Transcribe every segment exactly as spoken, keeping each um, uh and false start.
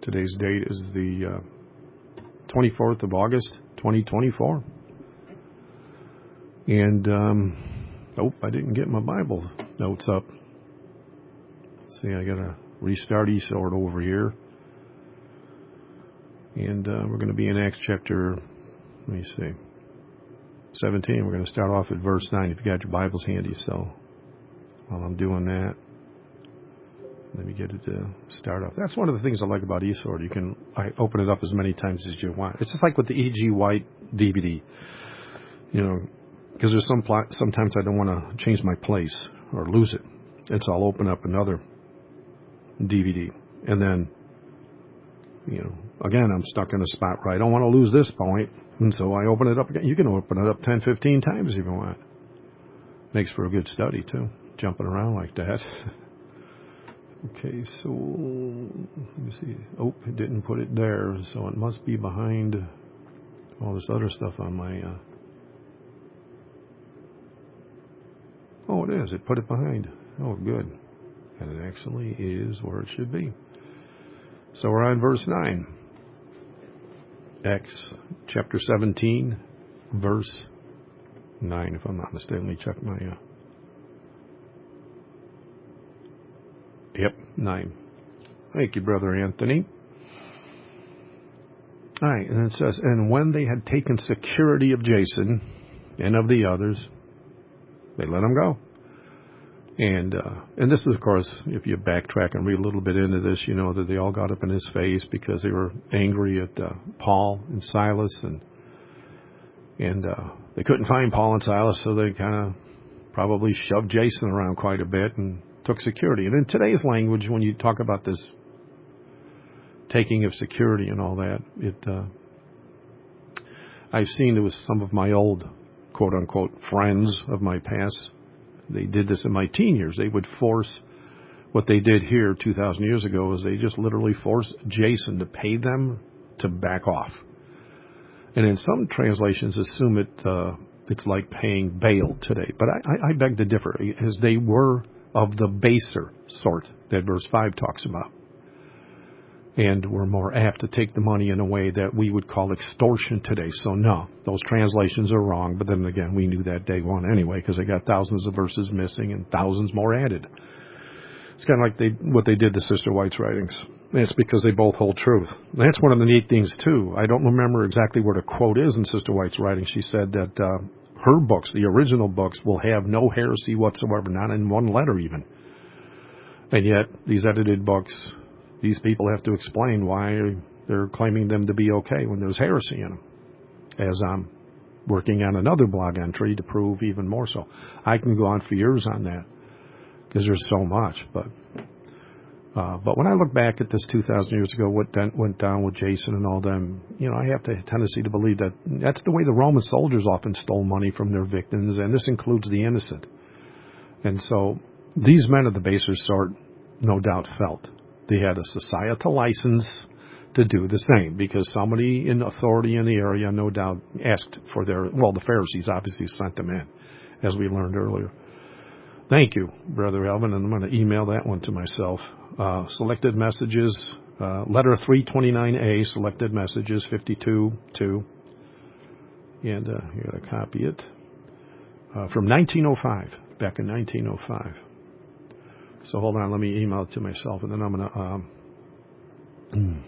Today's date is the uh, twenty-fourth of August, twenty twenty-four. And, um, oh, I didn't get my Bible notes up. Let's see, I got to restart eSword over here. And uh, we're going to be in Acts chapter, let me see, seventeen. We're going to start off at verse nine if you got your Bibles handy. So while I'm doing that, let me get it to start off. That's one of the things I like about eSword. You can I open it up as many times as you want. It's just like with the E G White D V D. You know, because there's some plot, sometimes I don't want to change my place or lose it. And so I'll open up another D V D. And then, you know, again, I'm stuck in a spot where I don't want to lose this point. And so I open it up again. You can open it up ten, fifteen times if you want. Makes for a good study, too. Jumping around like that. Okay, so let me see. Oh, it didn't put it there, so it must be behind all this other stuff on my... Uh... Oh, it is. It put it behind. Oh, good. And it actually is where it should be. So we're on verse nine. Acts chapter seventeen, verse nine, if I'm not mistaken. Let me check my... Uh... Yep, nine. Thank you, Brother Anthony. All right, and it says, and when they had taken security of Jason and of the others, they let him go. And uh, and this is, of course, if you backtrack and read a little bit into this, you know that they all got up in his face because they were angry at uh, Paul and Silas, and and uh, they couldn't find Paul and Silas, so they kind of probably shoved Jason around quite a bit and took security. And in today's language, when you talk about this taking of security and all that, it uh, I've seen it with some of my old quote-unquote friends of my past. They did this in my teen years. They would force, what they did here two thousand years ago is they just literally forced Jason to pay them to back off. And in some translations assume it uh, it's like paying bail today. But I, I, I beg to differ, as they were of the baser sort that verse five talks about. And were more apt to take the money in a way that we would call extortion today. So no, those translations are wrong. But then again, we knew that day one anyway, because they got thousands of verses missing and thousands more added. It's kind of like they what they did to Sister White's writings. And it's because they both hold truth. And that's one of the neat things, too. I don't remember exactly where the quote is in Sister White's writings. She said that uh, her books, the original books, will have no heresy whatsoever, not in one letter even. And yet, these edited books... These people have to explain why they're claiming them to be okay when there's heresy in them, as I'm working on another blog entry to prove even more so. I can go on for years on that because there's so much. But uh, but when I look back at this two thousand years ago, what went down with Jason and all them, you know, I have the tendency to believe that that's the way the Roman soldiers often stole money from their victims, and this includes the innocent. And so these men of the baser sort no doubt felt they had a societal license to do the same because somebody in authority in the area no doubt asked for their, well, the Pharisees obviously sent them in, as we learned earlier. Thank you, Brother Elvin, and I'm going to email that one to myself. Uh, selected messages, uh, letter three twenty-nine A, selected messages, fifty-two two. And uh, you got to copy it. Uh, from nineteen oh five, back in nineteen oh five. So hold on, let me email it to myself, and then I'm going to, um,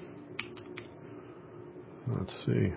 let's see.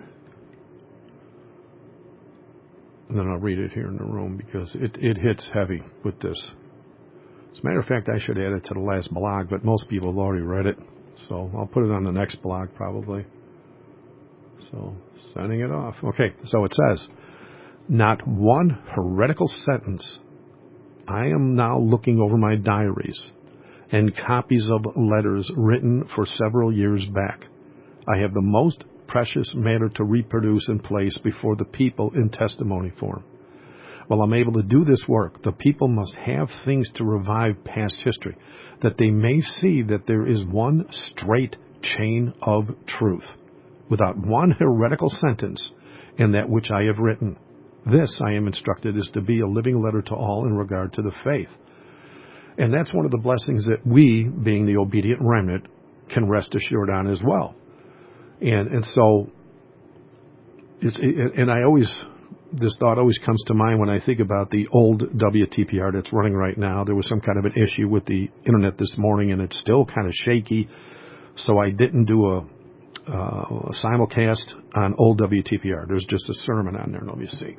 And then I'll read it here in the room because it, it hits heavy with this. As a matter of fact, I should add it to the last blog, but most people have already read it. So I'll put it on the next blog probably. So sending it off. Okay, so it says, not one heretical sentence. I am now looking over my diaries and copies of letters written for several years back. I have the most precious matter to reproduce and place before the people in testimony form. While I'm able to do this work, the people must have things to revive past history, that they may see that there is one straight chain of truth, without one heretical sentence in that which I have written. This, I am instructed, is to be a living letter to all in regard to the faith. And that's one of the blessings that we, being the obedient remnant, can rest assured on as well. And and so, it's, it, and I always, this thought always comes to mind when I think about the old W T P R that's running right now. There was some kind of an issue with the internet this morning, and it's still kind of shaky. So I didn't do a, uh, a simulcast on old W T P R. There's just a sermon on there. Let me see.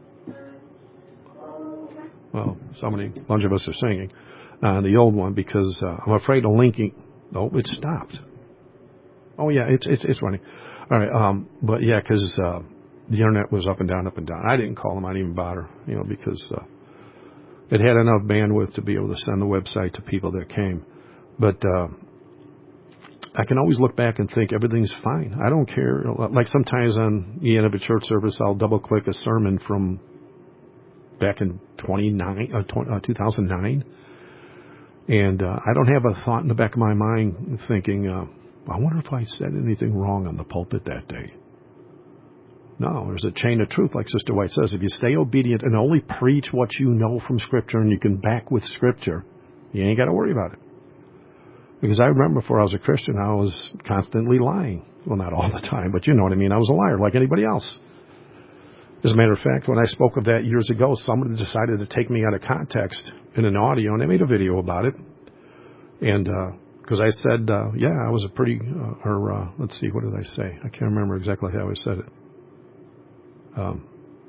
Well, somebody, a bunch of us are singing on uh, the old one because uh, I'm afraid of linking. Oh, it stopped. Oh yeah, it's it's it's running. All right, um, but yeah, because uh, the internet was up and down, up and down. I didn't call them. I didn't even bother, you know, because uh, it had enough bandwidth to be able to send the website to people that came. But uh, I can always look back and think everything's fine. I don't care. Like sometimes on the end of a church service, I'll double click a sermon from back in twenty-nine, uh, two thousand nine. And uh, I don't have a thought in the back of my mind thinking, uh, I wonder if I said anything wrong on the pulpit that day. No, there's a chain of truth, like Sister White says. If you stay obedient and only preach what you know from Scripture and you can back with Scripture, you ain't got to worry about it. Because I remember before I was a Christian, I was constantly lying. Well, not all the time, but you know what I mean. I was a liar like anybody else. As a matter of fact, when I spoke of that years ago, somebody decided to take me out of context in an audio, and they made a video about it. And because uh, I said, uh, yeah, I was a pretty, uh, or uh, let's see, what did I say? I can't remember exactly how I said it. Um,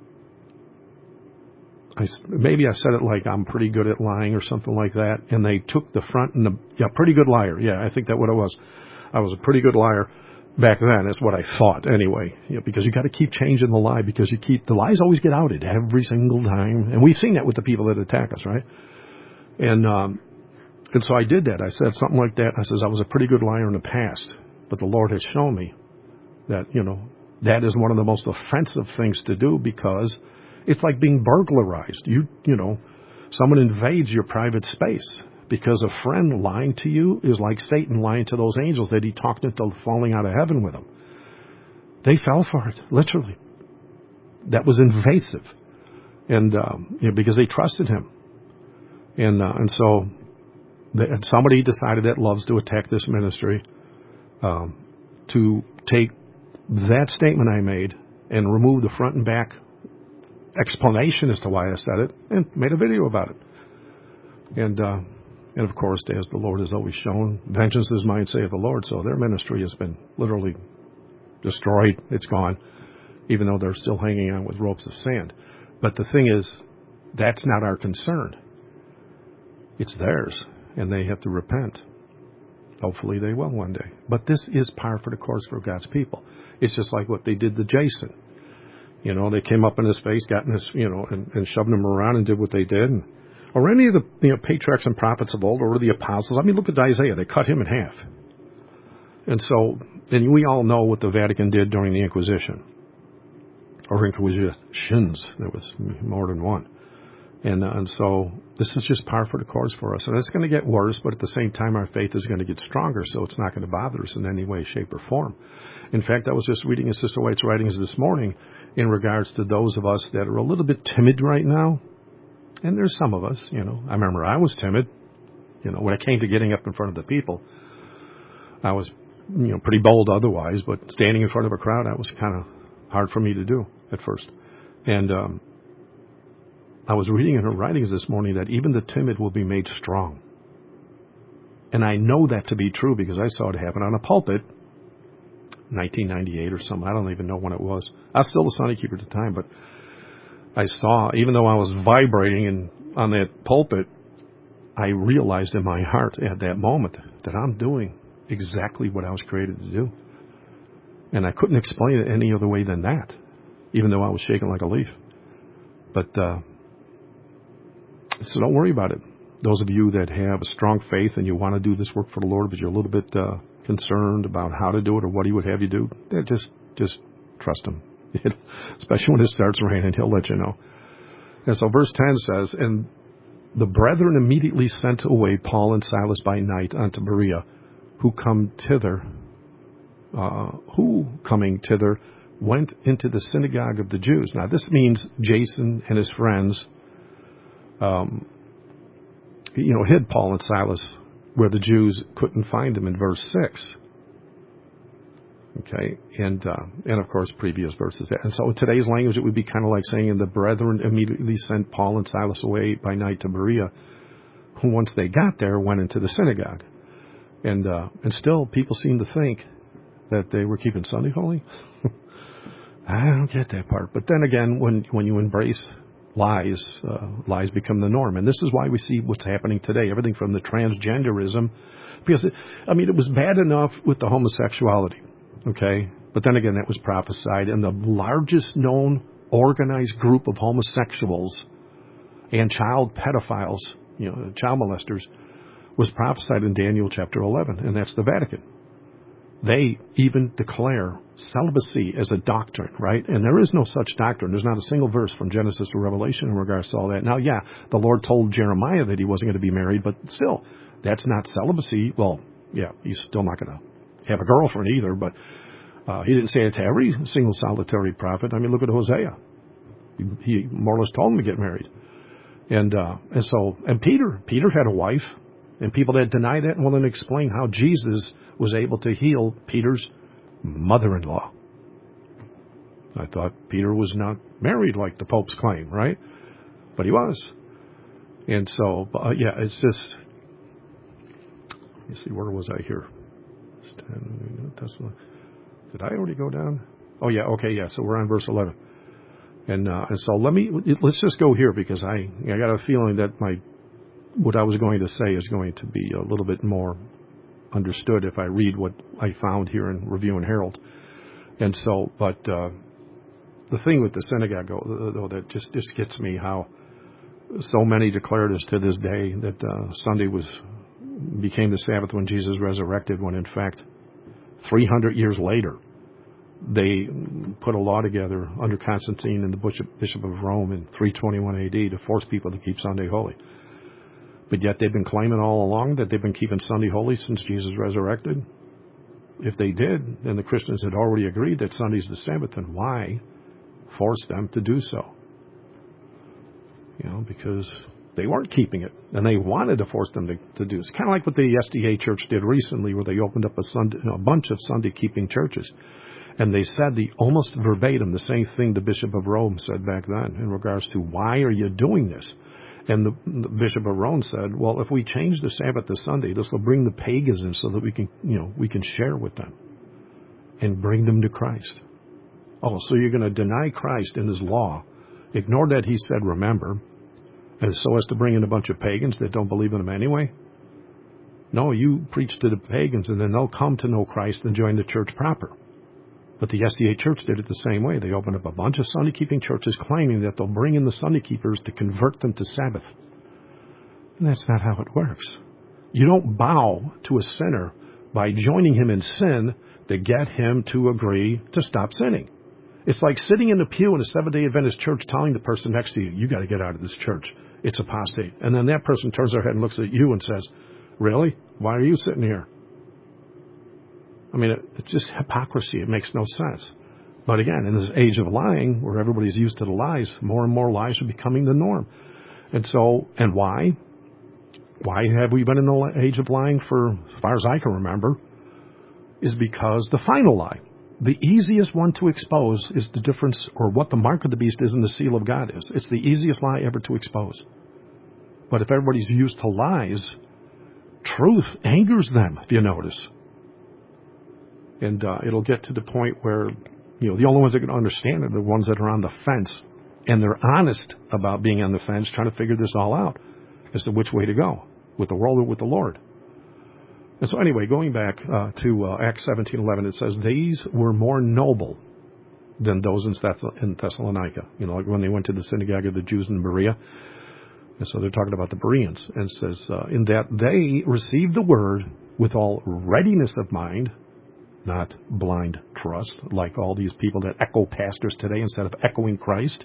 I, maybe I said it like I'm pretty good at lying or something like that, and they took the front and the, yeah, pretty good liar. Yeah, I think that's what it was. I was a pretty good liar. Back then, is what I thought anyway, you know, because you got to keep changing the lie because you keep the lies always get outed every single time, and we've seen that with the people that attack us, right? And um, and so I did that. I said something like that. I says I was a pretty good liar in the past, but the Lord has shown me that you know that is one of the most offensive things to do because it's like being burglarized. You you know, someone invades your private space. Because a friend lying to you is like Satan lying to those angels that he talked into falling out of heaven with them. They fell for it, literally. That was invasive, and um, you know, because they trusted him. And uh, and so they, and somebody decided that loves to attack this ministry um, to take that statement I made and remove the front and back explanation as to why I said it and made a video about it. And uh, And, of course, as the Lord has always shown, vengeance is mine, saith the Lord. So their ministry has been literally destroyed. It's gone, even though they're still hanging on with ropes of sand. But the thing is, that's not our concern. It's theirs, and they have to repent. Hopefully they will one day. But this is par for the course for God's people. It's just like what they did to Jason. You know, they came up in his face, got in his, you know, and, and shoved him around and did what they did. And, or any of the you know, patriarchs and prophets of old, or the apostles. I mean, look at Isaiah. They cut him in half. And so, and we all know what the Vatican did during the Inquisition. Or Inquisitions. There was more than one. And, uh, and so, this is just par for the course for us. And it's going to get worse, but at the same time, our faith is going to get stronger, so it's not going to bother us in any way, shape, or form. In fact, I was just reading in Sister White's writings this morning in regards to those of us that are a little bit timid right now. And there's some of us, you know. I remember I was timid. You know, when it came to getting up in front of the people, I was, you know, pretty bold otherwise, but standing in front of a crowd, that was kind of hard for me to do at first. And um, I was reading in her writings this morning that even the timid will be made strong. And I know that to be true because I saw it happen on a pulpit, nineteen ninety-eight or something. I don't even know when it was. I was still the Sunday keeper at the time, but I saw, even though I was vibrating in, on that pulpit, I realized in my heart at that moment that I'm doing exactly what I was created to do. And I couldn't explain it any other way than that, even though I was shaking like a leaf. But, uh, so don't worry about it. Those of you that have a strong faith and you want to do this work for the Lord, but you're a little bit uh, concerned about how to do it or what He would have you do, just just trust Him. Especially when it starts raining, He'll let you know. And so verse ten says, and the brethren immediately sent away Paul and Silas by night unto Berea, who come thither, uh, who coming thither went into the synagogue of the Jews. Now this means Jason and his friends, um, you know, hid Paul and Silas where the Jews couldn't find him in verse six. Okay, and uh, and of course previous verses. And so in today's language, it would be kind of like saying, and the brethren immediately sent Paul and Silas away by night to Berea, who once they got there went into the synagogue. And uh, and still people seem to think that they were keeping Sunday holy. I don't get that part. But then again, when when you embrace lies, uh, lies become the norm. And this is why we see what's happening today. Everything from the transgenderism, because, it, I mean, it was bad enough with the homosexuality. Okay, but then again, that was prophesied, and the largest known organized group of homosexuals and child pedophiles, you know, child molesters, was prophesied in Daniel chapter eleven, and that's the Vatican. They even declare celibacy as a doctrine, right? And there is no such doctrine. There's not a single verse from Genesis to Revelation in regards to all that. Now, yeah, the Lord told Jeremiah that he wasn't going to be married, but still, that's not celibacy. Well, yeah, he's still not going to have a girlfriend either, but uh, he didn't say it to every single solitary prophet. I mean, look at Hosea. He, he more or less told him to get married. And uh, and so, and Peter, Peter had a wife, and people that deny that will then explain how Jesus was able to heal Peter's mother-in-law. I thought Peter was not married like the Pope's claim, right? But he was. And so, uh, yeah, it's just, let me see, where was I here? Did I already go down? Oh, yeah, okay, yeah, so we're on verse eleven. And, uh, and so let me, let's just go here, because I, I got a feeling that my, what I was going to say is going to be a little bit more understood if I read what I found here in Review and Herald. And so, but uh, the thing with the synagogue, though, that just, just gets me, how so many declared us to this day that uh, Sunday was became the Sabbath when Jesus resurrected, when in fact three hundred years later they put a law together under Constantine and the Bishop, Bishop of Rome in three twenty-one A D to force people to keep Sunday holy. But yet they've been claiming all along that they've been keeping Sunday holy since Jesus resurrected. If they did, then the Christians had already agreed that Sunday's the Sabbath, and why force them to do so? You know, because they weren't keeping it, and they wanted to force them to, to do it. It's kind of like what the S D A Church did recently, where they opened up a, Sunday, you know, a bunch of Sunday-keeping churches. And they said the almost verbatim the same thing the Bishop of Rome said back then in regards to, why are you doing this? And the, the Bishop of Rome said, well, if we change the Sabbath to Sunday, this will bring the pagans in so that we can, you know, we can share with them and bring them to Christ. Oh, so you're going to deny Christ in his law, ignore that he said, remember, and so as to bring in a bunch of pagans that don't believe in him anyway? No, you preach to the pagans, and then they'll come to know Christ and join the church proper. But the S D A Church did it the same way. They opened up a bunch of Sunday-keeping churches claiming that they'll bring in the Sunday keepers to convert them to Sabbath. And that's not how it works. You don't bow to a sinner by joining him in sin to get him to agree to stop sinning. It's like sitting in the pew in a Seventh-day Adventist church telling the person next to you, you got to get out of this church. It's apostate. And then that person turns their head and looks at you and says, really? Why are you sitting here? I mean, it, it's just hypocrisy. It makes no sense. But again, in this age of lying, where everybody's used to the lies, more and more lies are becoming the norm. And so, and why? Why have we been in the age of lying for, as far as I can remember, is because the final lie, the easiest one to expose, is the difference, or what the mark of the beast is and the seal of God is. It's the easiest lie ever to expose. But if everybody's used to lies, truth angers them, if you notice. And uh, it'll get to the point where, you know, the only ones that can understand it are the ones that are on the fence. And they're honest about being on the fence, trying to figure this all out as to which way to go, with the world or with the Lord. And so anyway, going back uh, to uh, Acts seventeen eleven, it says, these were more noble than those in, Thess- in Thessalonica. You know, like when they went to the synagogue of the Jews in Berea. And so they're talking about the Bereans. And it says, uh, in that they received the word with all readiness of mind, not blind trust, like all these people that echo pastors today instead of echoing Christ.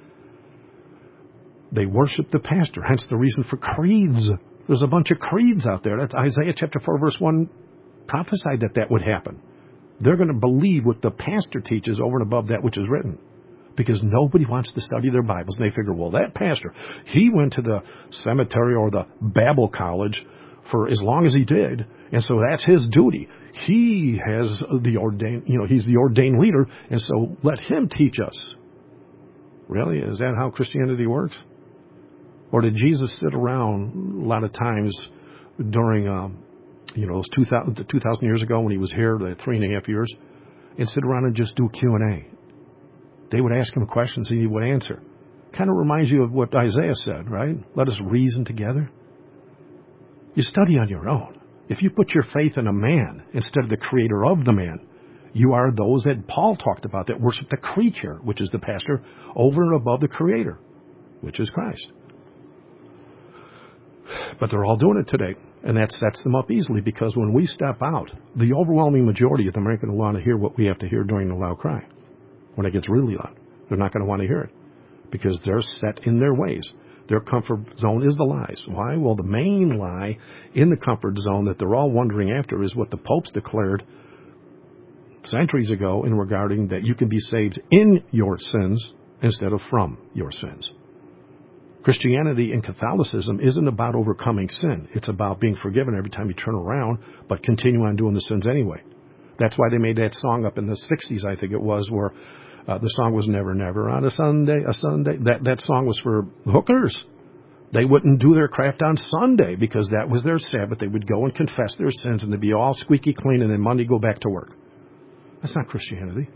They worship the pastor, hence the reason for creeds. There's a bunch of creeds out there. That's Isaiah chapter four, verse one, prophesied that that would happen. They're going to believe what the pastor teaches over and above that which is written, because nobody wants to study their Bibles. And they figure, well, that pastor, he went to the cemetery or the Bible college for as long as he did, and so that's his duty. He has the ordained, you know, he's the ordained leader, and so let him teach us. Really? Is that how Christianity works? Or did Jesus sit around a lot of times during, um, you know, those two thousand, two thousand years ago when he was here, the three and a half years, and sit around and just do Q and A? They would ask him questions and he would answer. Kind of reminds you of what Isaiah said, right? Let us reason together. You study on your own. If you put your faith in a man instead of the creator of the man, you are those that Paul talked about that worship the creature, which is the pastor, over and above the creator, which is Christ. But they're all doing it today, and that sets them up easily because when we step out, the overwhelming majority of them aren't going to want to hear what we have to hear during the loud cry. When it gets really loud, they're not going to want to hear it because they're set in their ways. Their comfort zone is the lies. Why? Well, the main lie in the comfort zone that they're all wondering after is what the popes declared centuries ago in regarding that you can be saved in your sins instead of from your sins. Christianity and Catholicism isn't about overcoming sin. It's about being forgiven every time you turn around, but continue on doing the sins anyway. That's why they made that song up in the sixties, I think it was, where uh, the song was Never, Never on a Sunday, a Sunday. That, that song was for hookers. They wouldn't do their craft on Sunday because that was their Sabbath. They would go and confess their sins and they'd be all squeaky clean and then Monday go back to work. That's not Christianity.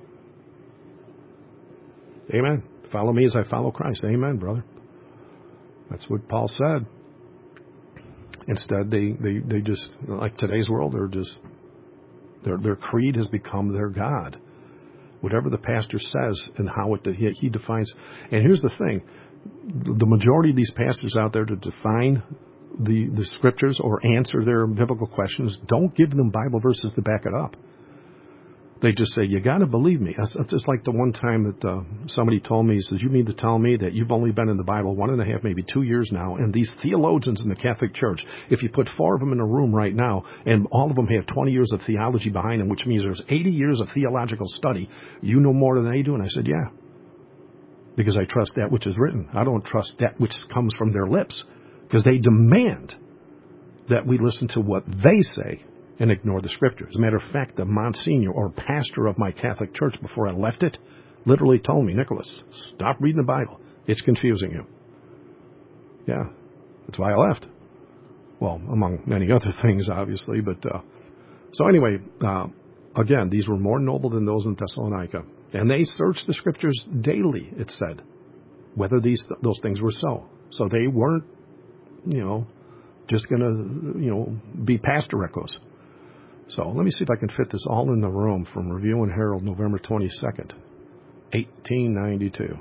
Amen. Follow me as I follow Christ. Amen, brother. That's what Paul said. Instead, they, they, they just, like today's world, they're just, their their creed has become their God. Whatever the pastor says and how it he, he defines. And here's the thing. The majority of these pastors out there to define the, the scriptures or answer their biblical questions don't give them Bible verses to back it up. They just say, you got to believe me. It's just like the one time that uh, somebody told me, he says, you mean to tell me that you've only been in the Bible one and a half, maybe two years now, and these theologians in the Catholic Church, if you put four of them in a room right now, and all of them have twenty years of theology behind them, which means there's eighty years of theological study, you know more than they do? And I said, yeah, because I trust that which is written. I don't trust that which comes from their lips, because they demand that we listen to what they say and ignore the scripture. As a matter of fact, the Monsignor or pastor of my Catholic church before I left it literally told me, Nicholas, stop reading the Bible. It's confusing you. Yeah, that's why I left. Well, among many other things, obviously. But uh, so anyway, uh, again, these were more noble than those in Thessalonica. And they searched the scriptures daily, it said, whether these those things were so. So they weren't, you know, just going to, you know, be pastor echoes. So let me see if I can fit this all in the room from Review and Herald, November twenty-second, eighteen ninety-two.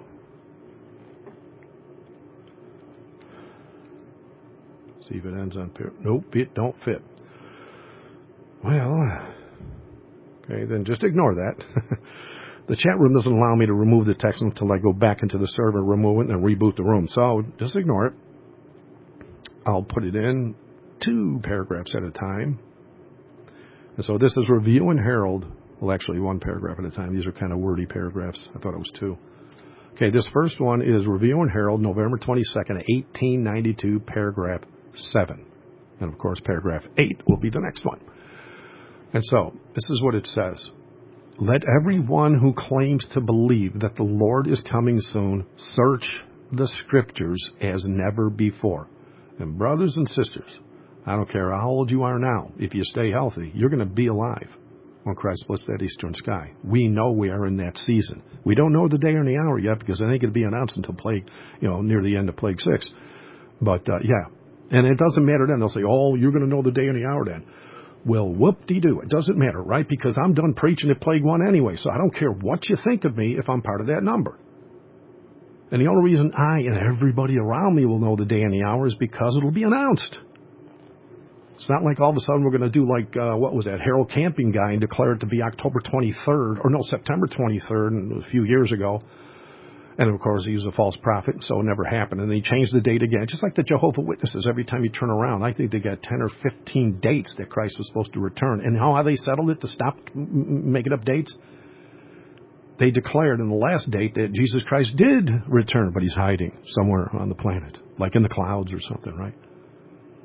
See if it ends on... Nope, it don't fit. Well, okay, then just ignore that. The chat room doesn't allow me to remove the text until I go back into the server, remove it, and reboot the room. So just ignore it. I'll put it in two paragraphs at a time. And so this is Review and Herald. Well, actually, one paragraph at a time. These are kind of wordy paragraphs. I thought it was two. Okay, this first one is Review and Herald, November twenty-second, eighteen ninety-two, paragraph seven. And, of course, paragraph eight will be the next one. And so this is what it says. Let everyone who claims to believe that the Lord is coming soon search the Scriptures as never before. And brothers and sisters, I don't care how old you are now. If you stay healthy, you're going to be alive when Christ splits that eastern sky. We know we are in that season. We don't know the day or the hour yet because it ain't going to be announced until plague, you know, near the end of plague six. But, uh, yeah. And it doesn't matter then. They'll say, oh, you're going to know the day and the hour then. Well, whoop-de-doo. It doesn't matter, right? Because I'm done preaching at plague one anyway. So I don't care what you think of me if I'm part of that number. And the only reason I and everybody around me will know the day and the hour is because it'll be announced. It's not like all of a sudden we're going to do like, uh, what was that, Harold Camping guy and declare it to be October twenty-third, or no, September twenty-third a few years ago. And, of course, he was a false prophet, so it never happened. And then he changed the date again, just like the Jehovah's Witnesses. Every time you turn around, I think they got ten or fifteen dates that Christ was supposed to return. And how they settled it to stop making up dates? They declared in the last date that Jesus Christ did return, but he's hiding somewhere on the planet, like in the clouds or something, right?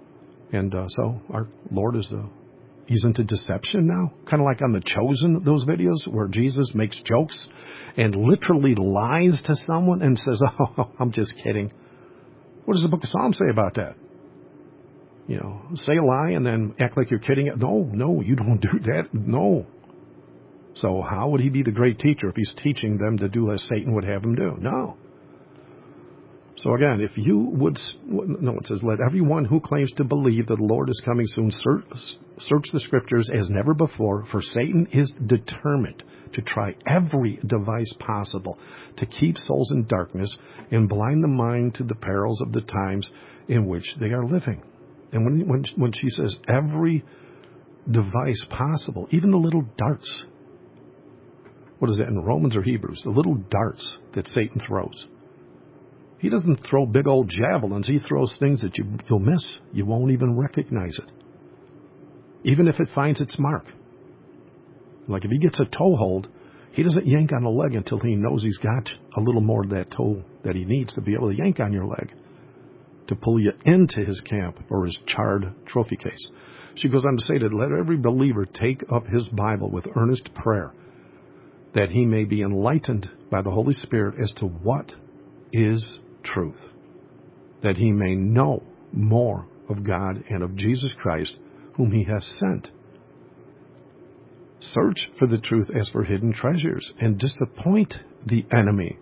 And uh, so our Lord is, uh, he's into deception now. Kind of like on The Chosen, those videos where Jesus makes jokes and literally lies to someone and says, oh, I'm just kidding. What does the book of Psalms say about that? You know, say a lie and then act like you're kidding. No, no, you don't do that. No. So how would he be the great teacher if he's teaching them to do as Satan would have them do? No. So again, if you would, no, it says, let everyone who claims to believe that the Lord is coming soon search, search the scriptures as never before, for Satan is determined to try every device possible to keep souls in darkness and blind the mind to the perils of the times in which they are living. And when, when, when she says every device possible, even the little darts, what is that in Romans or Hebrews? The little darts that Satan throws. He doesn't throw big old javelins. He throws things that you, you'll miss. You won't even recognize it. Even if it finds its mark. Like if he gets a toe hold, he doesn't yank on the leg until he knows he's got a little more of that toe that he needs to be able to yank on your leg, to pull you into his camp or his charred trophy case. She goes on to say that let every believer take up his Bible with earnest prayer, that he may be enlightened by the Holy Spirit as to what is truth, that he may know more of God and of Jesus Christ, whom he has sent. Search for the truth as for hidden treasures, and disappoint the enemy.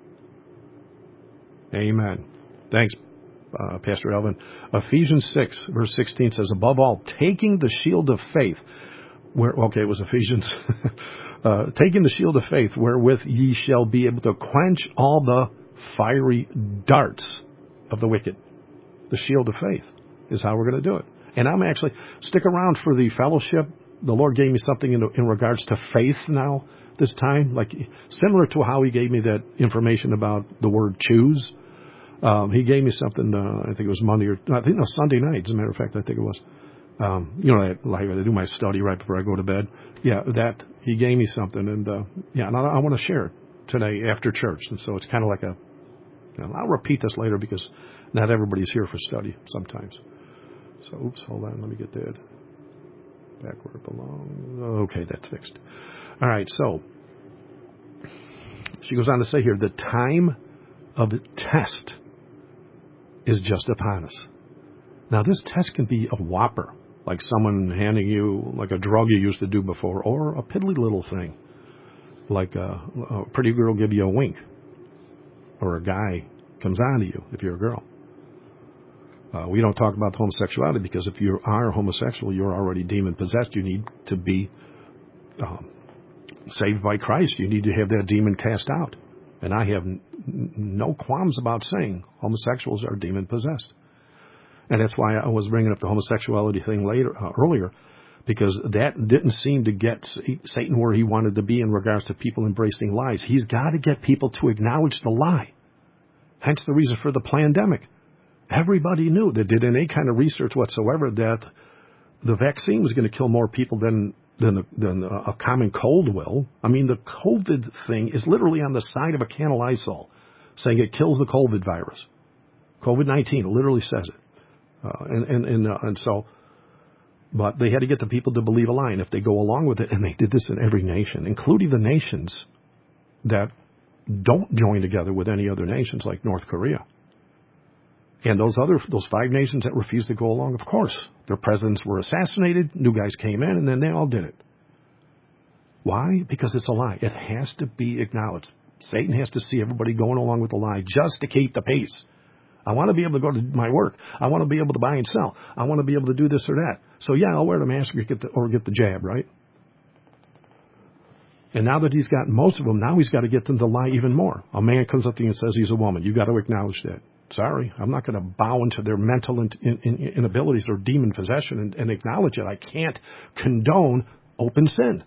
Amen. Thanks, uh, Pastor Elvin. Ephesians six, verse sixteen says, above all, taking the shield of faith, where, okay, it was Ephesians, uh, taking the shield of faith, wherewith ye shall be able to quench all the fiery darts of the wicked. The shield of faith is how we're going to do it. And I'm actually, stick around for the fellowship. The Lord gave me something in, in regards to faith now, this time, like similar to how he gave me that information about the word choose. Um, he gave me something, uh, I think it was Monday or, I think it was Sunday night, as a matter of fact, I think it was. Um, you know, I, like I do my study right before I go to bed. Yeah, that, he gave me something, and uh, yeah, and I, I want to share it today after church. And so it's kind of like a, you know, I'll repeat this later because not everybody's here for study sometimes. So, oops, hold on, let me get that back where it belongs. Okay, that's fixed. All right, so she goes on to say here, the time of the test is just upon us. Now, this test can be a whopper, like someone handing you like a drug you used to do before, or a piddly little thing, like a, a pretty girl give you a wink, or a guy comes on to you if you're a girl. Uh, we don't talk about homosexuality because if you are homosexual, you're already demon-possessed. You need to be um, saved by Christ. You need to have that demon cast out. And I have n- no qualms about saying homosexuals are demon-possessed. And that's why I was bringing up the homosexuality thing later, uh, earlier, because that didn't seem to get Satan where he wanted to be in regards to people embracing lies. He's got to get people to acknowledge the lie. Hence the reason for the pandemic. Everybody knew that did any kind of research whatsoever that the vaccine was going to kill more people than than, than a common cold will. I mean, the COVID thing is literally on the side of a can of Lysol, saying it kills the COVID virus. COVID nineteen literally says it. Uh, and and and, uh, and so, but they had to get the people to believe a lie, and if they go along with it, and they did this in every nation, including the nations that don't join together with any other nations, like North Korea. And those other, those five nations that refused to go along, of course, their presidents were assassinated, new guys came in, and then they all did it. Why? Because it's a lie. It has to be acknowledged. Satan has to see everybody going along with the lie just to keep the peace. I want to be able to go to my work. I want to be able to buy and sell. I want to be able to do this or that. So yeah, I'll wear the mask or get the, or get the jab, right? And now that he's got most of them, now he's got to get them to lie even more. A man comes up to you and says he's a woman. You've got to acknowledge that. Sorry, I'm not going to bow into their mental in, in, in, inabilities or demon possession and, and acknowledge it. I can't condone open sin.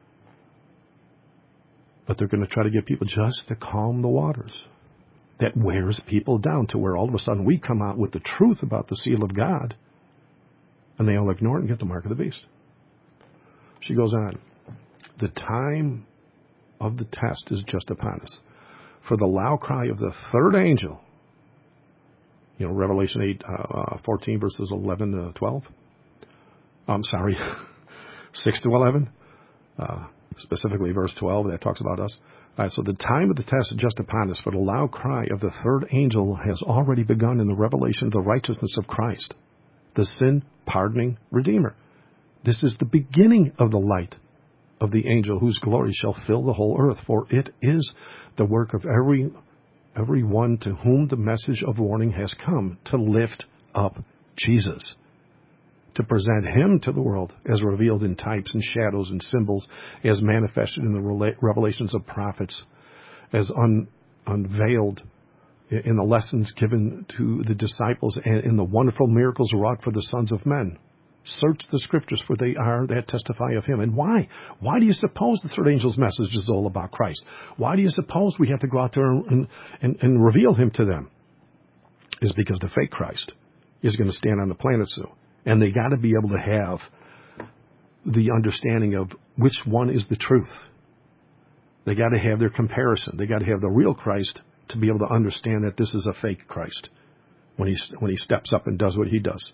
But they're going to try to get people just to calm the waters. That wears people down to where all of a sudden we come out with the truth about the seal of God, and they all ignore it and get the mark of the beast. She goes on. The time of the test is just upon us. For the loud cry of the third angel, You know, Revelation eight, uh, fourteen, verses eleven to twelve. I'm sorry, six to eleven. Uh, specifically verse twelve, that talks about us. All right, so the time of the test is just upon us, for the loud cry of the third angel has already begun in the revelation of the righteousness of Christ, the sin-pardoning Redeemer. This is the beginning of the light of the angel whose glory shall fill the whole earth, for it is the work of every every one to whom the message of warning has come, to lift up Jesus, to present him to the world as revealed in types and shadows and symbols, as manifested in the revelations of prophets, as un, unveiled in the lessons given to the disciples, and in the wonderful miracles wrought for the sons of men. Search the scriptures, for they are that testify of him. And why? Why do you suppose the third angel's message is all about Christ? Why do you suppose we have to go out there and, and, and reveal him to them? It's because the fake Christ is going to stand on the planet soon. And they got to be able to have the understanding of which one is the truth. They got to have their comparison. They got to have the real Christ to be able to understand that this is a fake Christ when he when he steps up and does what he does.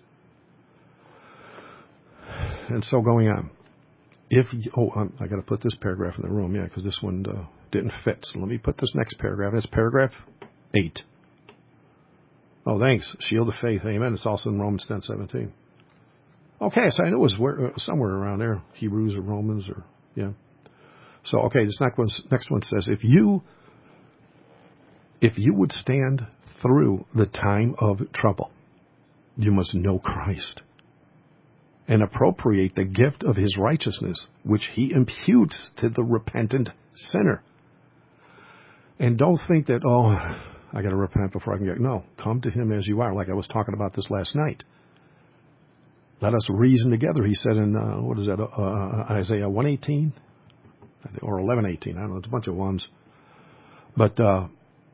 And so going on. If you, oh, um, I got to put this paragraph in the room, yeah, because this one uh, didn't fit. So let me put this next paragraph. That's paragraph eight. Oh, thanks. Shield of faith. Amen. It's also in Romans ten seventeen. Okay, so I knew it was where, somewhere around there, Hebrews or Romans or, yeah. So, okay, this next one, next one says, if you, if you would stand through the time of trouble, you must know Christ and appropriate the gift of his righteousness, which he imputes to the repentant sinner. And don't think that, oh, I got to repent before I can get, no, come to him as you are, like I was talking about this last night. Let us reason together, he said in, uh, what is that, uh, Isaiah one eighteen? Or eleven eighteen, I don't know, it's a bunch of ones. But uh,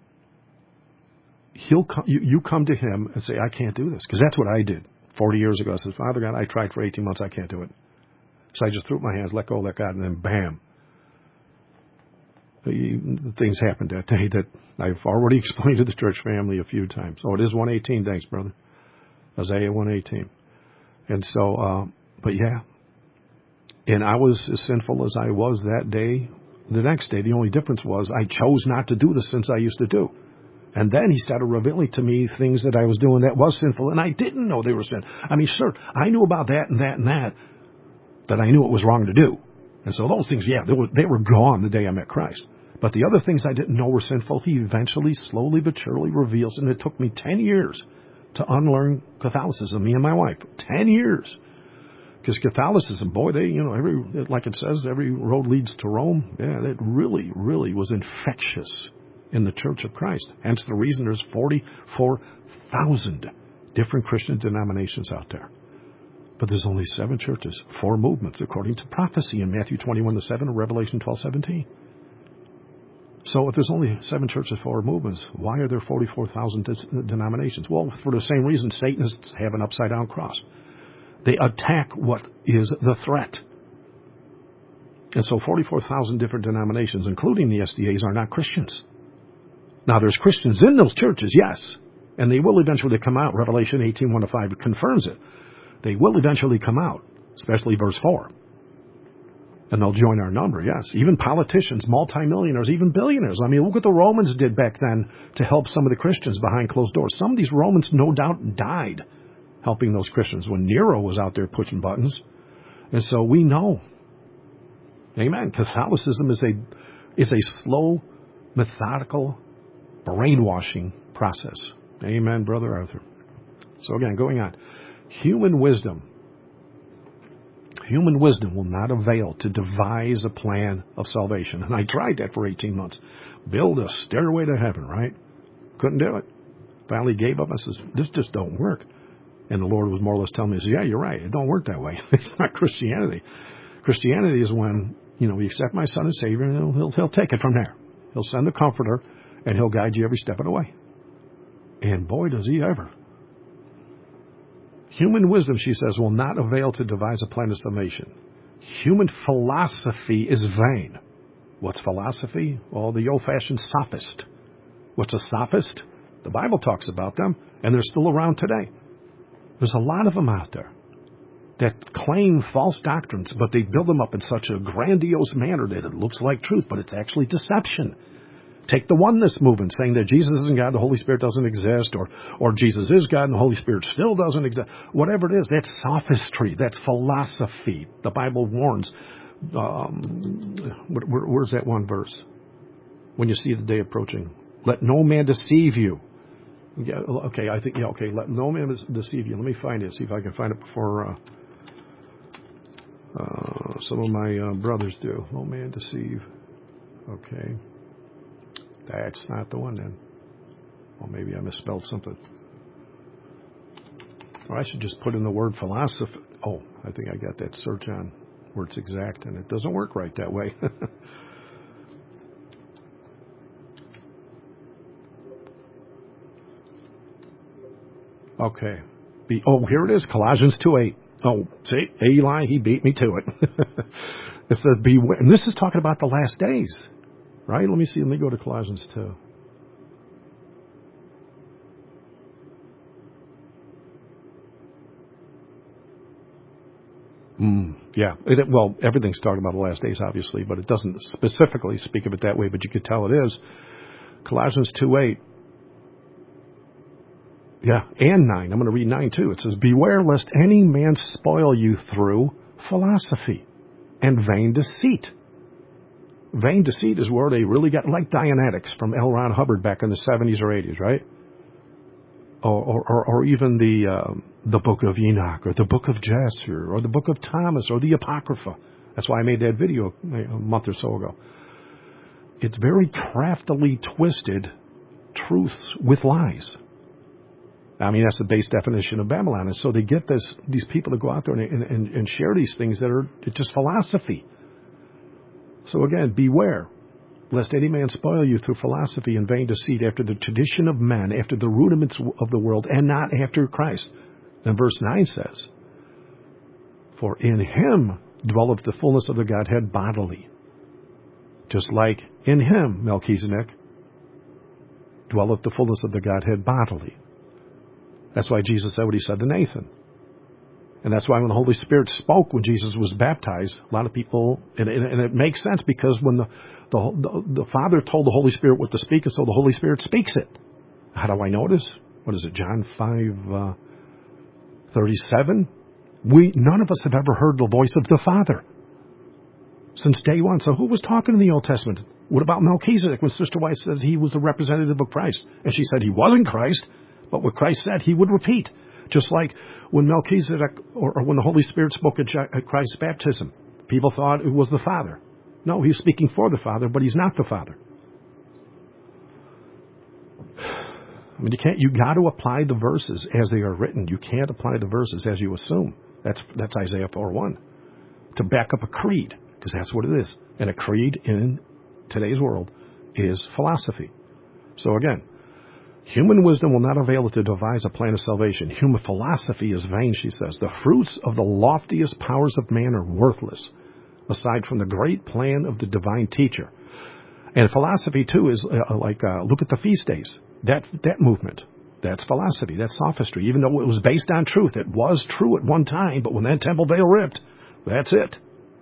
he'll come, you, you come to him and say, I can't do this. Because that's what I did forty years ago. I said, Father God, I tried for eighteen months, I can't do it. So I just threw up my hands, let go, let God, and then bam. The things happened that day that I've already explained to the church family a few times. Oh, it is one eighteen, thanks, brother. Isaiah one eighteen. And so, uh, but yeah, and I was as sinful as I was that day. The next day, the only difference was I chose not to do the sins I used to do. And then he started revealing to me things that I was doing that was sinful, and I didn't know they were sin. I mean, sure, I knew about that and that and that, that I knew it was wrong to do. And so those things, yeah, they were, they were gone the day I met Christ. But the other things I didn't know were sinful, he eventually, slowly but surely reveals, and it took me ten years to unlearn Catholicism, me and my wife. Ten years. Because Catholicism, boy, they, you know, every, like it says, every road leads to Rome. Yeah, it really, really was infectious in the Church of Christ. Hence the reason there's forty-four thousand different Christian denominations out there. But there's only seven churches, four movements, according to prophecy in Matthew twenty-one to seven and Revelation twelve seventeen. So if there's only seven churches, four movements, why are there forty-four thousand denominations? Well, for the same reason Satanists have an upside-down cross. They attack what is the threat. And so forty-four thousand different denominations, including the S D As, are not Christians. Now, there's Christians in those churches, yes, and they will eventually come out. Revelation eighteen, one to five confirms it. They will eventually come out, especially verse four. And they'll join our number, yes. Even politicians, multimillionaires, even billionaires. I mean, look what the Romans did back then to help some of the Christians behind closed doors. Some of these Romans, no doubt, died helping those Christians when Nero was out there pushing buttons. And so we know. Amen. Catholicism is a, is a slow, methodical, brainwashing process. Amen, Brother Arthur. So again, going on. Human wisdom. Human wisdom will not avail to devise a plan of salvation. And I tried that for eighteen months. Build a stairway to heaven, right? Couldn't do it. Finally gave up. I says, this just don't work. And the Lord was more or less telling me, he said, yeah, you're right. It don't work that way. It's not Christianity. Christianity is when, you know, we accept my Son as Savior, and he'll, he'll, he'll take it from there. He'll send the Comforter, and he'll guide you every step of the way. And boy, does he ever. Human wisdom, she says, will not avail to devise a plan of salvation. Human philosophy is vain. What's philosophy? Well, the old-fashioned sophist. What's a sophist? The Bible talks about them. And they're still around today. There's a lot of them out there that claim false doctrines, but they build them up in such a grandiose manner that it looks like truth, but it's actually deception. Take the oneness movement, saying that Jesus isn't God, the Holy Spirit doesn't exist, or or Jesus is God and the Holy Spirit still doesn't exist. Whatever it is, that's sophistry. That's philosophy. The Bible warns. Um, where, where's that one verse? When you see the day approaching, let no man deceive you. Yeah, okay, I think, yeah, okay, let no man deceive you. Let me find it, see if I can find it before uh, uh, some of my uh, brothers do. No man deceive. Okay. That's not the one then. Well, maybe I misspelled something. Or I should just put in the word philosophy. Oh, I think I got that search on where it's exact, and it doesn't work right that way. Okay. Be, oh, here it is, Colossians two eight. Oh, see, Eli, he beat me to it. It says, beware. And this is talking about the last days, right? Let me see. Let me go to Colossians two. Mm, yeah. It, well, everything's talking about the last days, obviously, but it doesn't specifically speak of it that way, but you could tell it is. Colossians two eight. Yeah, and nine. I'm going to read nine too. It says, beware lest any man spoil you through philosophy and vain deceit. Vain deceit is where they really got, like Dianetics from L. Ron Hubbard back in the seventies or eighties, right? Or or, or, or even the um, the Book of Enoch, or the Book of Jasher, or the Book of Thomas, or the Apocrypha. That's why I made that video a month or so ago. It's very craftily twisted truths with lies. I mean, that's the base definition of Babylon. And so they get this, these people to go out there and, and, and share these things that are just philosophy. So again, beware, lest any man spoil you through philosophy and vain deceit, after the tradition of men, after the rudiments of the world, and not after Christ. And verse nine says, for in him dwelleth the fullness of the Godhead bodily. Just like in him, Melchizedek, dwelleth the fullness of the Godhead bodily. That's why Jesus said what he said to Nathan. And that's why when the Holy Spirit spoke when Jesus was baptized, a lot of people, and, and, and it makes sense because when the, the, the, the Father told the Holy Spirit what to speak, and so the Holy Spirit speaks it. How do I know this? What is it, John five thirty-seven? We, none of us have ever heard the voice of the Father since day one. So who was talking in the Old Testament? What about Melchizedek when Sister Weiss said he was the representative of Christ? And she said he wasn't Christ. But what Christ said, he would repeat. Just like when Melchizedek, or, or when the Holy Spirit spoke at Christ's baptism, people thought it was the Father. No, he's speaking for the Father, but he's not the Father. I mean, you can't. You got to apply the verses as they are written. You can't apply the verses as you assume. That's that's Isaiah four one. To back up a creed, because that's what it is. And a creed in today's world is philosophy. So again, human wisdom will not avail it to devise a plan of salvation. Human philosophy is vain, she says. The fruits of the loftiest powers of man are worthless, aside from the great plan of the divine teacher. And philosophy, too, is uh, like, uh, look at the feast days. That that movement, that's philosophy, that's sophistry. Even though it was based on truth, it was true at one time, but when that temple veil ripped, that's it.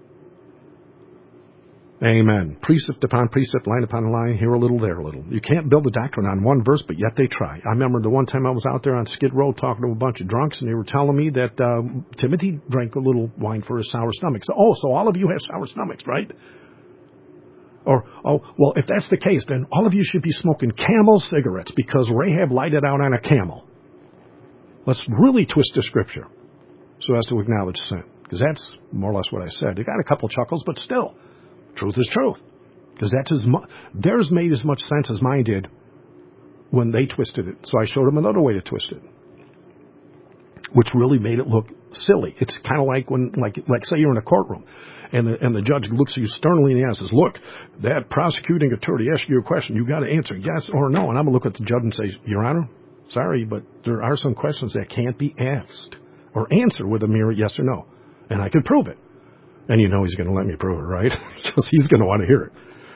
Amen. Precept upon precept, line upon line, here a little, there a little. You can't build a doctrine on one verse, but yet they try. I remember the one time I was out there on Skid Row talking to a bunch of drunks, and they were telling me that uh, Timothy drank a little wine for his sour stomach. So, oh, so all of you have sour stomachs, right? Or, oh, well, if that's the case, then all of you should be smoking Camel cigarettes because Rahab lighted out on a camel. Let's really twist the scripture so as to acknowledge sin, because that's more or less what I said. They got a couple chuckles, but still. Truth is truth, because that's as mu- theirs made as much sense as mine did when they twisted it. So I showed them another way to twist it, which really made it look silly. It's kind of like when, like, like say you're in a courtroom, and the and the judge looks at you sternly in the eye and says, "Look, that prosecuting attorney asked you a question. You got to answer yes or no." And I'm gonna look at the judge and say, "Your Honor, sorry, but there are some questions that can't be asked or answered with a mere yes or no, and I can prove it." And you know he's going to let me prove it, right? Because he's going to want to hear it.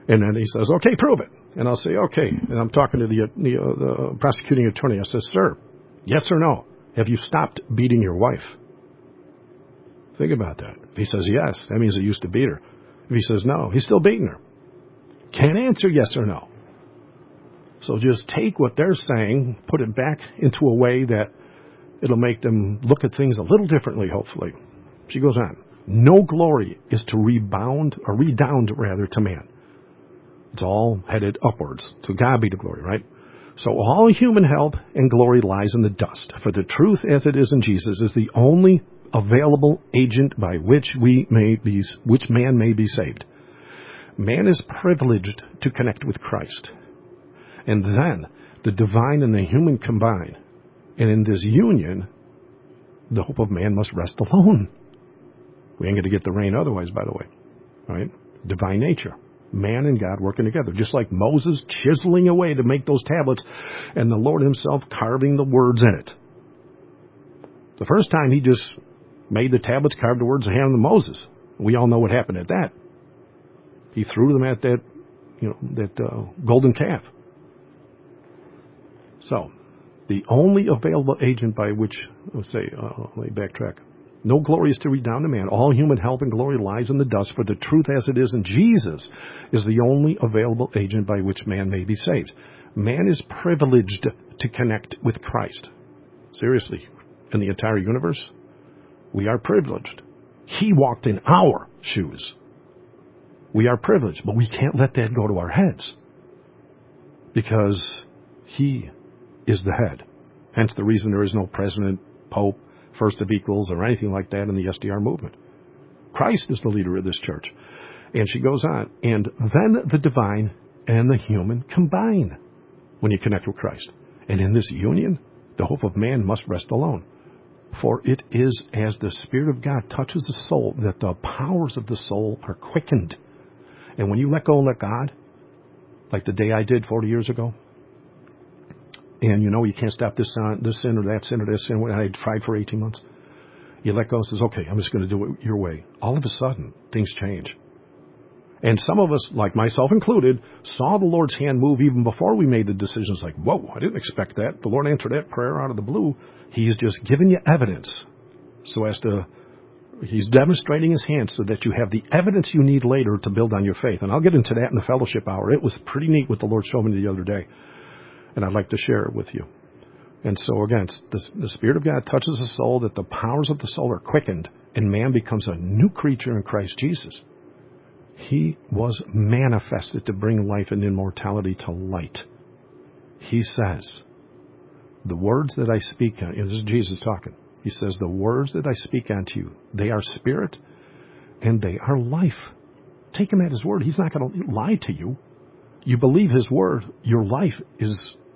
And then he says, okay, prove it. And I'll say, okay. And I'm talking to the, the, uh, the prosecuting attorney. I says, sir, yes or no? Have you stopped beating your wife? Think about that. If he says yes, that means he used to beat her. If he says no, he's still beating her. Can't answer yes or no. So just take what they're saying, put it back into a way that it'll make them look at things a little differently, hopefully. She goes on. No glory is to rebound, or redound, rather, to man. It's all headed upwards. To God be the glory, right? So all human help and glory lies in the dust. For the truth as it is in Jesus is the only available agent by which we may be, which man may be saved. Man is privileged to connect with Christ. And then the divine and the human combine. And in this union, the hope of man must rest alone. We ain't going to get the rain otherwise, by the way. All right? Divine nature. Man and God working together. Just like Moses chiseling away to make those tablets and the Lord himself carving the words in it. The first time he just made the tablets, carved the words, and handed them to Moses. We all know what happened at that. He threw them at that, you know, that uh, golden calf. So, the only available agent by which, let's say, uh, let me backtrack. No glory is to redound to man. All human help and glory lies in the dust, for the truth as it is in Jesus is the only available agent by which man may be saved. Man is privileged to connect with Christ. Seriously, in the entire universe, we are privileged. He walked in our shoes. We are privileged, but we can't let that go to our heads because he is the head. Hence the reason there is no president, pope, first of equals, or anything like that in the S D R movement. Christ is the leader of this church. And she goes on. And then the divine and the human combine when you connect with Christ. And in this union, the hope of man must rest alone. For it is as the Spirit of God touches the soul that the powers of the soul are quickened. And when you let go and let God, like the day I did forty years ago, and you know you can't stop this sin, this sin or that sin or this sin, when I tried for eighteen months, you let go and says, okay, I'm just going to do it your way. All of a sudden, things change. And some of us, like myself included, saw the Lord's hand move even before we made the decisions. Like, whoa, I didn't expect that. The Lord answered that prayer out of the blue. He's just giving you evidence. So as to, he's demonstrating his hand so that you have the evidence you need later to build on your faith. And I'll get into that in the fellowship hour. It was pretty neat what the Lord showed me the other day. And I'd like to share it with you. And so again, the, the Spirit of God touches the soul that the powers of the soul are quickened and man becomes a new creature in Christ Jesus. He was manifested to bring life and immortality to light. He says, the words that I speak, and this is Jesus talking. He says, the words that I speak unto you, they are spirit and they are life. Take him at his word. He's not going to lie to you. You believe his word, your life is,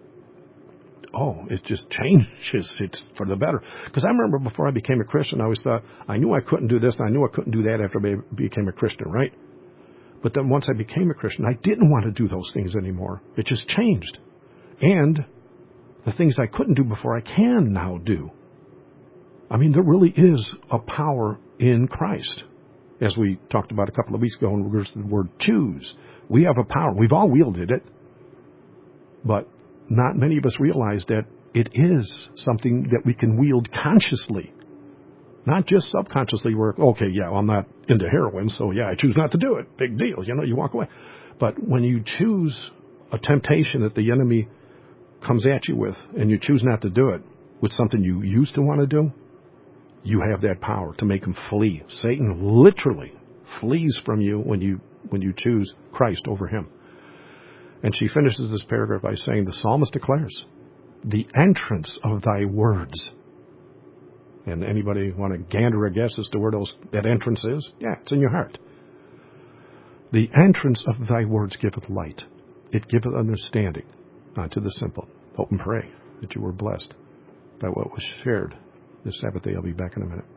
oh, it just changes. It's for the better. Because I remember before I became a Christian, I always thought, I knew I couldn't do this, and I knew I couldn't do that after I became a Christian, right? But then once I became a Christian, I didn't want to do those things anymore. It just changed. And the things I couldn't do before, I can now do. I mean, there really is a power in Christ. As we talked about a couple of weeks ago in regards to the word choose. We have a power. We've all wielded it. But not many of us realize that it is something that we can wield consciously. Not just subconsciously where, okay, yeah, well, I'm not into heroin, so yeah, I choose not to do it. Big deal. You know, you walk away. But when you choose a temptation that the enemy comes at you with and you choose not to do it with something you used to want to do, you have that power to make him flee. Satan literally flees from you when you when you choose Christ over him. And she finishes this paragraph by saying, the psalmist declares, the entrance of thy words. And anybody want to gander a guess as to where those that entrance is? Yeah, it's in your heart. The entrance of thy words giveth light. It giveth understanding unto the simple. Hope and pray that you were blessed by what was shared this Sabbath day. I'll be back in a minute.